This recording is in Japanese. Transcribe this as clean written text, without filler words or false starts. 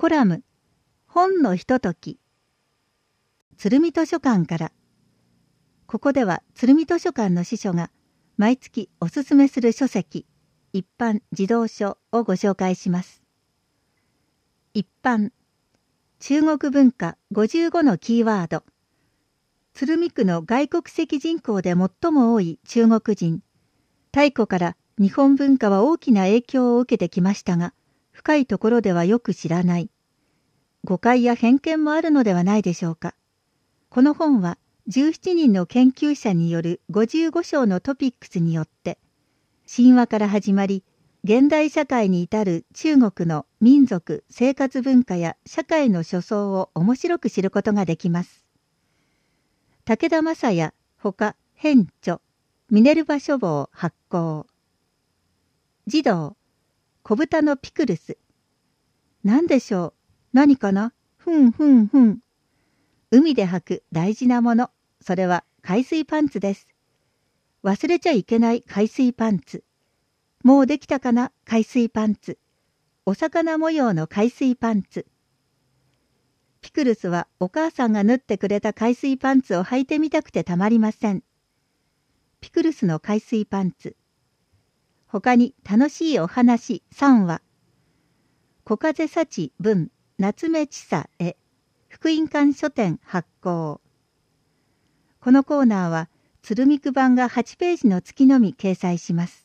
コラム本のひととき。鶴見図書館から。ここでは鶴見図書館の司書が毎月おすすめする書籍、一般児童書をご紹介します。一般、中国文化55のキーワード。鶴見区の外国籍人口で最も多い中国人。太古から日本文化は大きな影響を受けてきましたが、深いところではよく知らない。誤解や偏見もあるのではないでしょうか。この本は17人の研究者による55章のトピックスによって、神話から始まり、現代社会に至る中国の民族、生活文化や社会の諸相を面白く知ることができます。武田正也、ほか編著、ミネルヴァ書房発行。児童、小豚のピクルス。何でしょう。何かな。ふんふんふん。海で履く大事なもの。それは海水パンツです。忘れちゃいけない海水パンツ。もうできたかな海水パンツ。お魚模様の海水パンツ。ピクルスはお母さんが縫ってくれた海水パンツを履いてみたくてたまりません。ピクルスの海水パンツ。他に楽しいお話3話。小風幸文夏目千佐絵福音館書店発行。このコーナーは鶴見区版が8ページの月のみ掲載します。